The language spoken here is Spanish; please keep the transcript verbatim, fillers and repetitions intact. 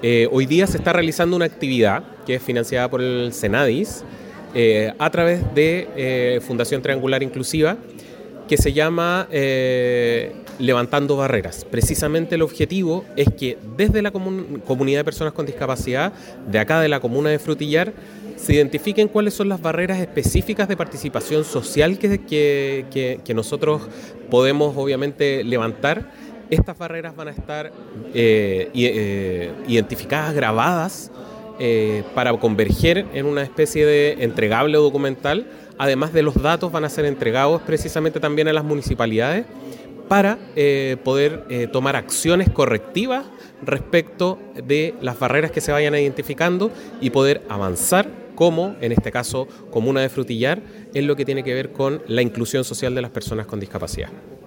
Eh, hoy día se está realizando una actividad que es financiada por el Senadis eh, a través de eh, Fundación Triangular Inclusiva, que se llama eh, Levantando Barreras. Precisamente el objetivo es que desde la comun- comunidad de personas con discapacidad, de acá de la comuna de Frutillar, se identifiquen cuáles son las barreras específicas de participación social que, que, que, que nosotros podemos obviamente levantar. Estas barreras van a estar eh, eh, identificadas, grabadas, eh, para converger en una especie de entregable documental. Además de los datos, van a ser entregados precisamente también a las municipalidades para eh, poder eh, tomar acciones correctivas respecto de las barreras que se vayan identificando y poder avanzar como, en este caso, Comuna de Frutillar, en lo que tiene que ver con la inclusión social de las personas con discapacidad.